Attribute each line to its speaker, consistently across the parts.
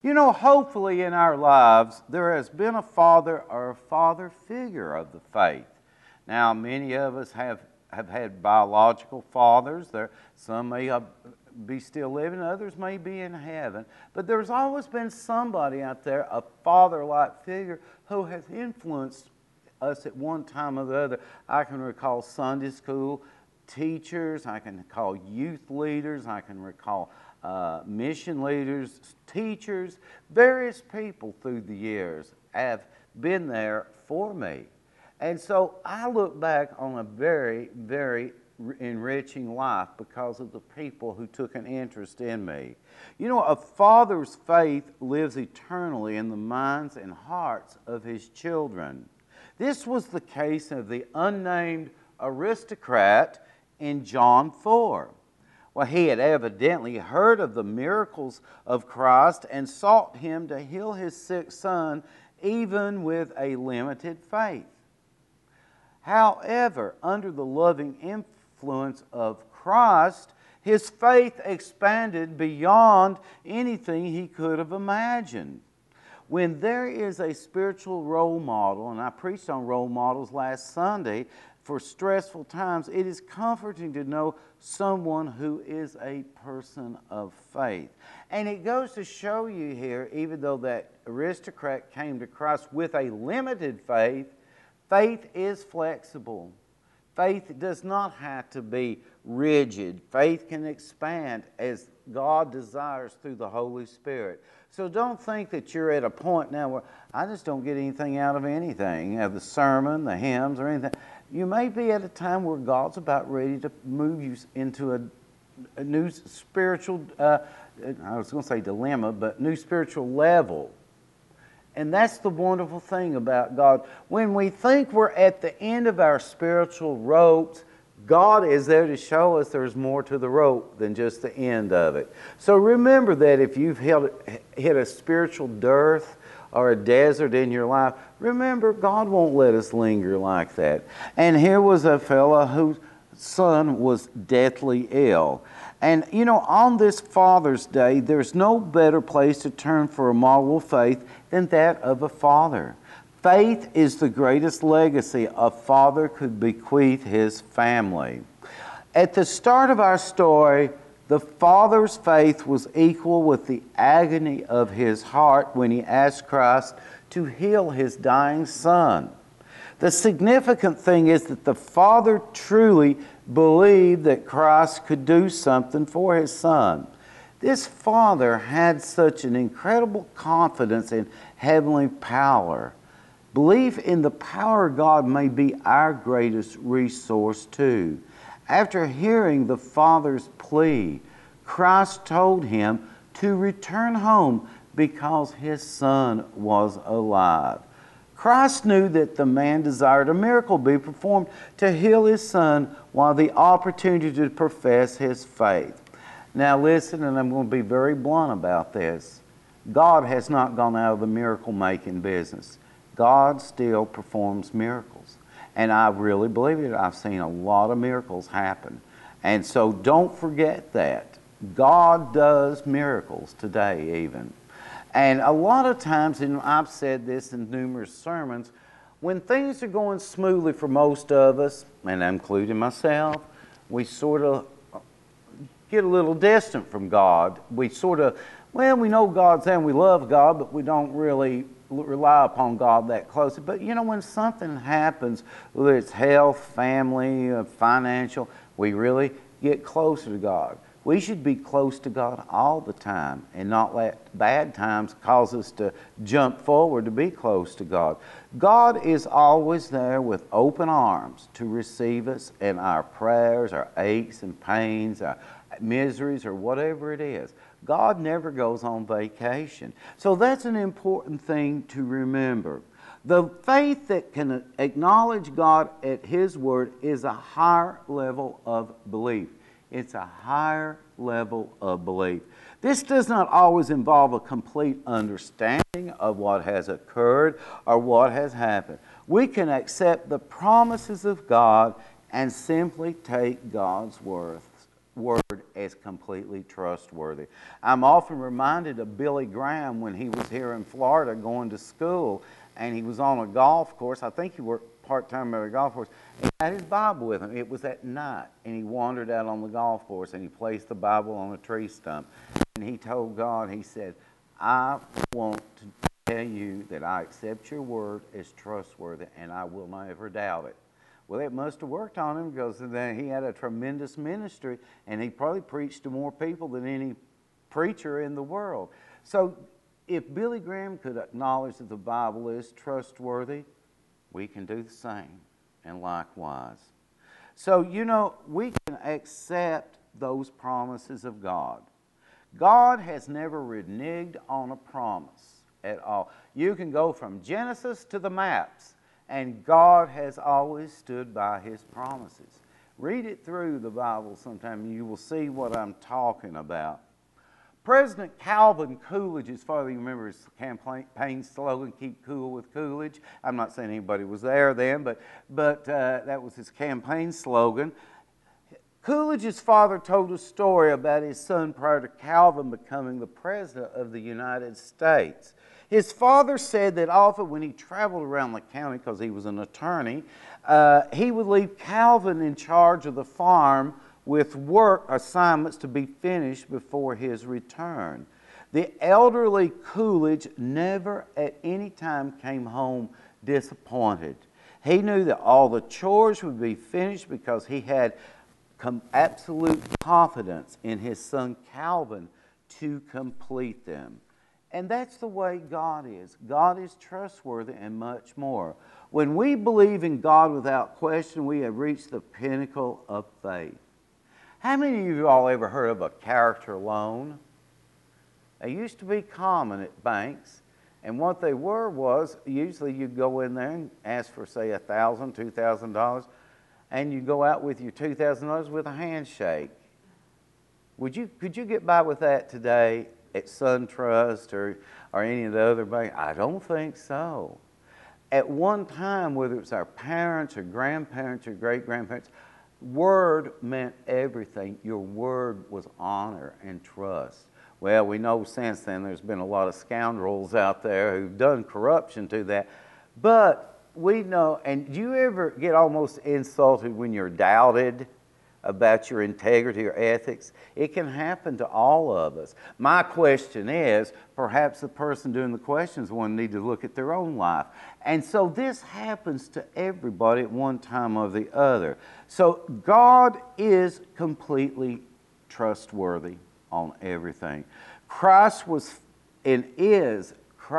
Speaker 1: You know, hopefully in our lives there has been a father or a father figure of the faith. Now, many of us have had biological fathers. Some may be still living, others may be in heaven. But there's always been somebody out there, a father-like figure, who has influenced us at one time or the other. I can recall Sunday school teachers, I can recall youth leaders, I can recall mission leaders, teachers, various people through the years have been there for me. And so I look back on a very, very enriching life because of the people who took an interest in me. You know, a father's faith lives eternally in the minds and hearts of his children. This was the case of the unnamed aristocrat in John 4. Well, he had evidently heard of the miracles of Christ and sought him to heal his sick son, even with a limited faith. However, under the loving influence of Christ, his faith expanded beyond anything he could have imagined. When there is a spiritual role model, and I preached on role models last Sunday, for stressful times, it is comforting to know someone who is a person of faith. And it goes to show you here, even though that aristocrat came to Christ with a limited faith, faith is flexible. Faith does not have to be rigid. Faith can expand as God desires through the Holy Spirit. So don't think that you're at a point now where I just don't get anything out of anything, the sermon, the hymns, or anything. You may be at a time where God's about ready to move you into a new spiritual, I was going to say dilemma, but new spiritual level. And that's the wonderful thing about God. When we think we're at the end of our spiritual ropes, God is there to show us there's more to the rope than just the end of it. So remember that if you've hit a spiritual dearth or a desert in your life, remember God won't let us linger like that. And here was a fellow whose son was deathly ill. And you know, on this Father's Day, there's no better place to turn for a model of faith than that of a father. Faith is the greatest legacy a father could bequeath his family. At the start of our story, the father's faith was equal with the agony of his heart when he asked Christ to heal his dying son. The significant thing is that the father truly believed that Christ could do something for his son. This father had such an incredible confidence in heavenly power. Belief in the power of God may be our greatest resource too. After hearing the father's plea, Christ told him to return home because his son was alive. Christ knew that the man desired a miracle be performed to heal his son while the opportunity to profess his faith. Now listen, and I'm going to be very blunt about this. God has not gone out of the miracle-making business. God still performs miracles. And I really believe it. I've seen a lot of miracles happen. And so don't forget that. God does miracles today even. And a lot of times, and I've said this in numerous sermons, when things are going smoothly for most of us, and including myself, we sort of get a little distant from God. We sort of, well, we know God's there and we love God, but we don't really rely upon God that closely. But you know, when something happens, whether it's health, family, financial, we really get closer to God. We should be close to God all the time and not let bad times cause us to jump forward to be close to God. God is always there with open arms to receive us in our prayers, our aches and pains, our miseries, or whatever it is. God never goes on vacation. So that's an important thing to remember. The faith that can acknowledge God at His Word is a higher level of belief. It's a higher level of belief. This does not always involve a complete understanding of what has occurred or what has happened. We can accept the promises of God and simply take God's word as completely trustworthy. I'm often reminded of Billy Graham when he was here in Florida going to school, and he was on a golf course. I think he worked part-time at a golf course. He had his Bible with him. It was at night, and he wandered out on the golf course, and he placed the Bible on a tree stump. And he told God, he said, I want to tell you that I accept your word as trustworthy, and I will never doubt it. Well, it must have worked on him, because then he had a tremendous ministry, and he probably preached to more people than any preacher in the world. So if Billy Graham could acknowledge that the Bible is trustworthy, we can do the same, and likewise. So, you know, we can accept those promises of God. God has never reneged on a promise at all. You can go from Genesis to the maps, and God has always stood by His promises. Read it through the Bible sometime, and you will see what I'm talking about. President Calvin Coolidge's father, you remember his campaign slogan, "Keep cool with Coolidge." I'm not saying anybody was there then, but that was his campaign slogan. Coolidge's father told a story about his son prior to Calvin becoming the President of the United States. His father said that often when he traveled around the county, because he was an attorney, he would leave Calvin in charge of the farm with work assignments to be finished before his return. The elderly Coolidge never at any time came home disappointed. He knew that all the chores would be finished because he had absolute confidence in his son Calvin to complete them. And that's the way God is. God is trustworthy and much more. When we believe in God without question, we have reached the pinnacle of faith. How many of you all ever heard of a character loan? They used to be common at banks, and what they were was usually you'd go in there and ask for, say, $1,000, $2,000, and you go out with your $2,000 with a handshake. Could you get by with that today at SunTrust or any of the other banks? I don't think so. At one time, whether it's our parents or grandparents or great-grandparents, word meant everything. Your word was honor and trust. Well, we know since then there's been a lot of scoundrels out there who've done corruption to that. But we know, and do you ever get almost insulted when you're doubted about your integrity or ethics? It can happen to all of us. My question is, perhaps the person doing the questions will need to look at their own life. And so this happens to everybody at one time or the other. So God is completely trustworthy on everything. Christ was and is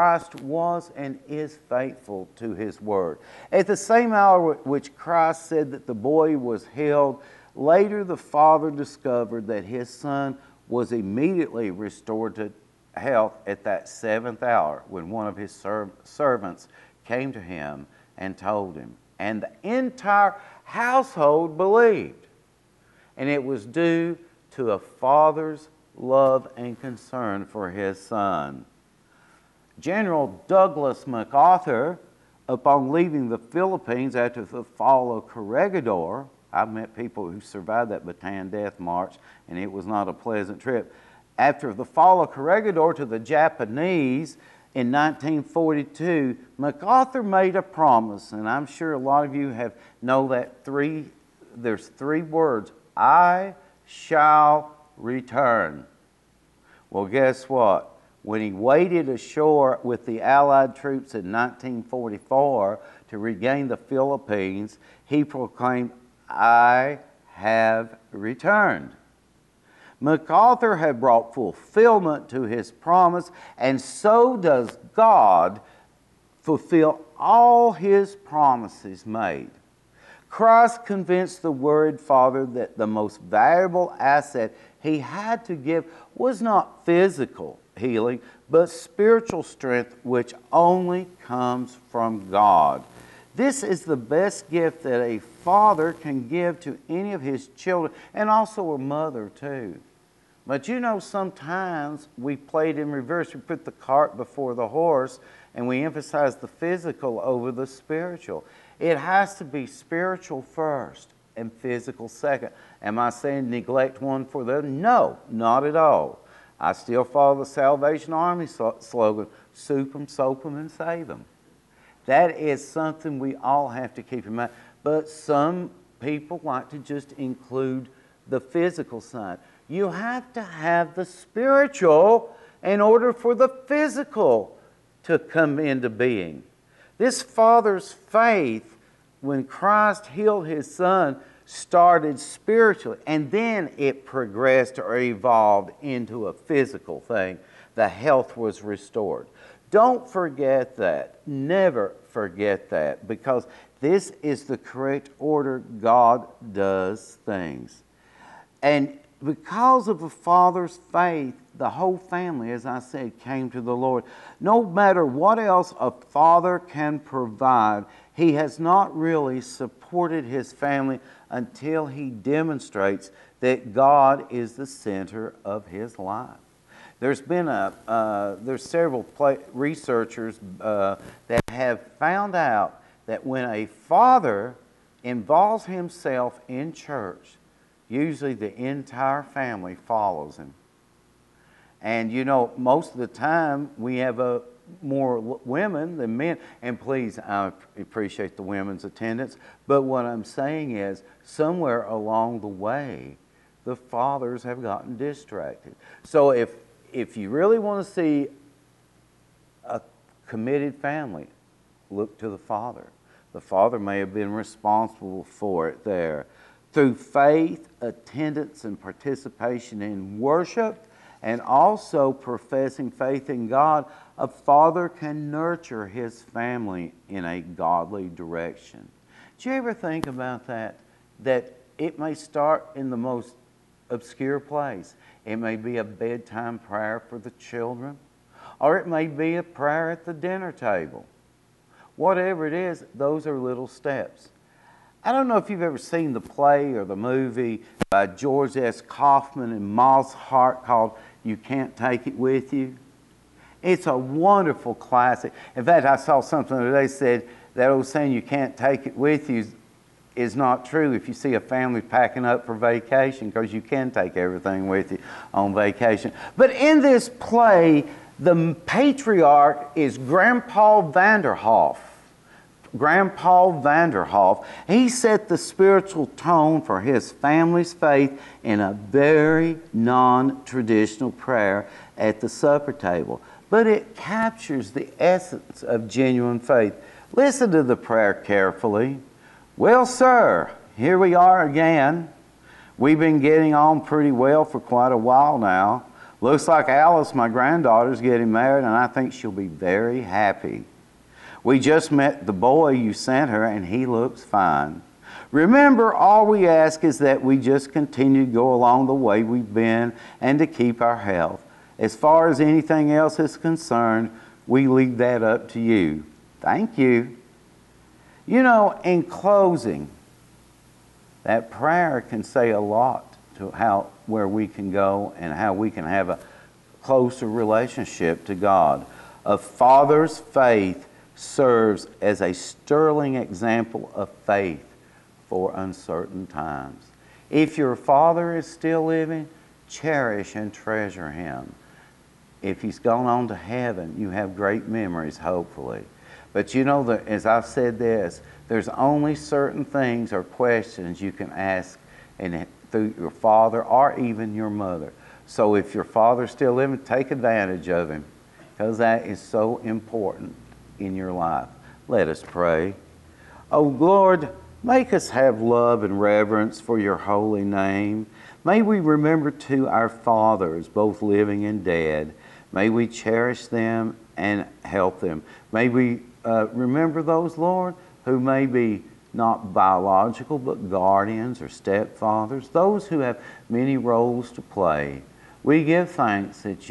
Speaker 1: faithful to His word. At the same hour which Christ said that the boy was healed, later the father discovered that his son was immediately restored to health at that seventh hour when one of his servants came to him and told him. And the entire household believed. And it was due to a father's love and concern for his son. General Douglas MacArthur, upon leaving the Philippines after the fall of Corregidor, I've met people who survived that Bataan Death March, and it was not a pleasant trip. After the fall of Corregidor to the Japanese in 1942, MacArthur made a promise, and I'm sure a lot of you know that there's three words: I shall return. Well, guess what? When he waded ashore with the Allied troops in 1944 to regain the Philippines, he proclaimed, I have returned. MacArthur had brought fulfillment to his promise, and so does God fulfill all His promises made. Christ convinced the worried father that the most valuable asset he had to give was not physical healing, but spiritual strength, which only comes from God. This is the best gift that a father can give to any of his children, and also a mother too. But you know, sometimes we play it in reverse. We put the cart before the horse, and we emphasize the physical over the spiritual. It has to be spiritual first, and physical second. Am I saying neglect one for the other? No, not at all. I still follow the Salvation Army slogan, soup them, soap them, and save them. That is something we all have to keep in mind. But some people like to just include the physical side. You have to have the spiritual in order for the physical to come into being. This father's faith, when Christ healed his son, started spiritually, and then it progressed or evolved into a physical thing. The health was restored. Don't forget that. Never forget that, because this is the correct order God does things. And because of a father's faith, the whole family, as I said, came to the Lord. No matter what else a father can provide, he has not really supported his family until he demonstrates that God is the center of his life. There's been there's several researchers that have found out that when a father involves himself in church, usually the entire family follows him. And you know, most of the time we have more women than men. And please, I appreciate the women's attendance. But what I'm saying is, somewhere along the way, the fathers have gotten distracted. So if you really want to see a committed family, look to the father. The father may have been responsible for it there. Through faith, attendance, and participation in worship, and also professing faith in God, a father can nurture his family in a godly direction. Do you ever think about that? That it may start in the most obscure place. It may be a bedtime prayer for the children, or it may be a prayer at the dinner table. Whatever it is, those are little steps. I don't know if you've ever seen the play or the movie by George S. Kaufman and Moss Hart called You Can't Take It With You. It's a wonderful classic. In fact, I saw something today that said that old saying, you can't take it with you, is not true if you see a family packing up for vacation, because you can take everything with you on vacation. But in this play, the patriarch is Grandpa Vanderhoff. Grandpa Vanderhoff. He set the spiritual tone for his family's faith in a very non-traditional prayer at the supper table. But it captures the essence of genuine faith. Listen to the prayer carefully. Well, sir, here we are again. We've been getting on pretty well for quite a while now. Looks like Alice, my granddaughter's getting married, and I think she'll be very happy. We just met the boy you sent her, and he looks fine. Remember, all we ask is that we just continue to go along the way we've been and to keep our health. As far as anything else is concerned, we leave that up to you. Thank you. You know, in closing, that prayer can say a lot to where we can go and how we can have a closer relationship to God. A father's faith serves as a sterling example of faith for uncertain times. If your father is still living, cherish and treasure him. If he's gone on to heaven, you have great memories, hopefully. But you know, as I've said this, there's only certain things or questions you can ask through your father or even your mother. So if your father's still living, take advantage of him, because that is so important in your life. Let us pray. Oh Lord, make us have love and reverence for your holy name. May we remember too our fathers, both living and dead. May we cherish them and help them. May we remember those, Lord, who may be not biological but guardians or stepfathers, those who have many roles to play. We give thanks that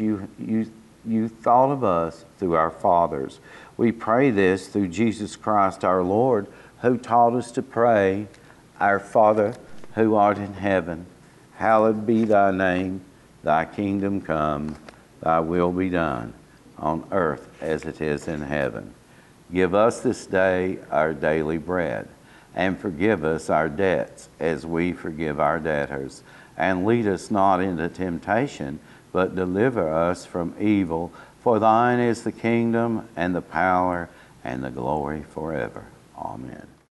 Speaker 1: you thought of us through our fathers. We pray this through Jesus Christ our Lord, who taught us to pray, Our Father, who art in heaven, hallowed be thy name, thy kingdom come, thy will be done, on earth as it is in heaven. Give us this day our daily bread, and forgive us our debts as we forgive our debtors. And lead us not into temptation, but deliver us from evil. For thine is the kingdom, and the power, and the glory forever. Amen.